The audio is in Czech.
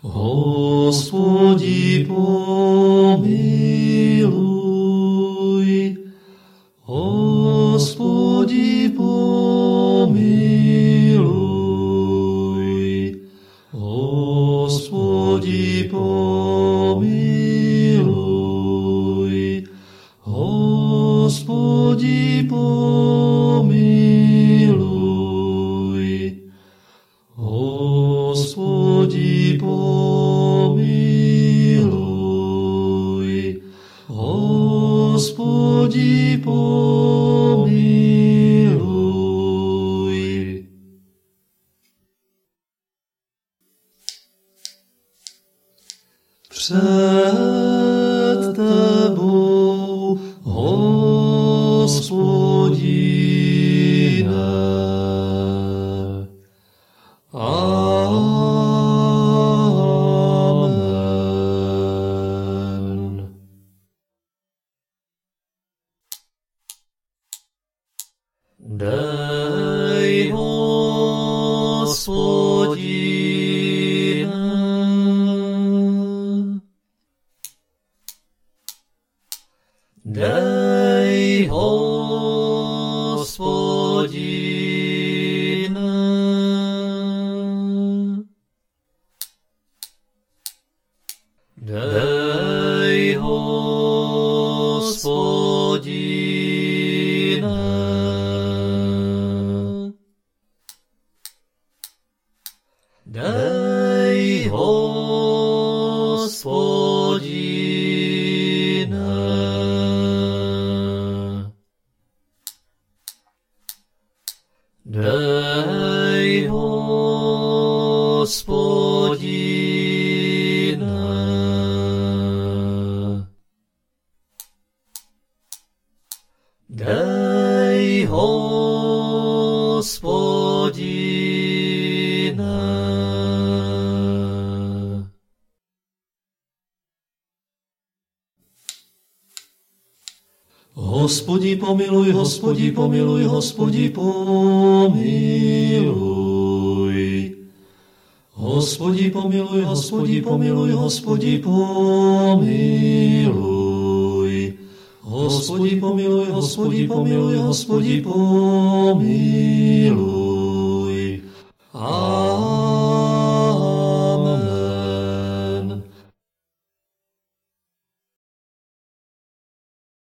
Hospodi pomiluj, Hospodi pomiluj, Hospodi pomiluj, Hospodi pomiluj, Hospodi pomiluj, Hospodi pomiluj. Před tebou, Hospodine, Amen. Dej, Hospodine, dej, Hospodine, dej, Hospodine, dej, Hospodine, dej, Hospodine, dej, Hospodine. Hospodi pomiluj, Hospodi pomiluj, Hospodi pomiluj. Hospodi pomiluj, Hospodi pomiluj, Hospodi pomiluj. Hospodi pomiluj, Hospodi pomiluj, Hospodi pomiluj. Amen.